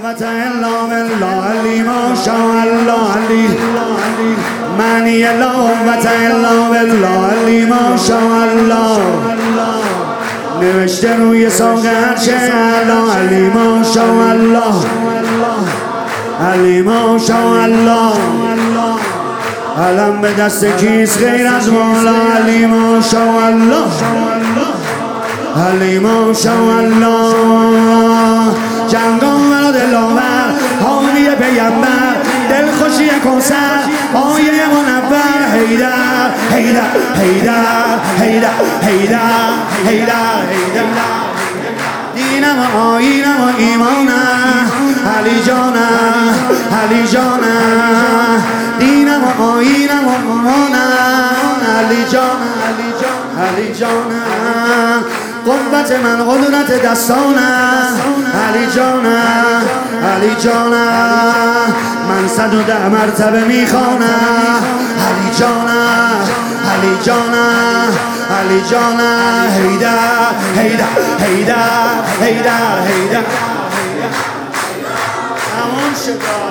قوة الا بالله علی ماشاءالله علی معنی لا قوة الا بالله علی ماشاءالله نوشته روی ساق هرچه الا علی ماشاءالله علی ماشاءالله علم به دست کیست غیر از مولا علی ماشاءالله علی ماشاءالله جنگاور دلاور حامی پیمبر دلخوشی کنسر آیه منور حیدر حیدر حیدر حیدر حیدر حیدر حیدر دینم و آیینم و ایمانم علی جانم علی جانم دینم و آیینم و ایمانم علی جانم علی جانم علی جانم قوت من قدرت دستانم علی جانم علی جانم من 110 مرتبه میخوانم علی جانم علی جانم علی جانم حیدر حیدر حیدر حیدر حیدر تمام شد.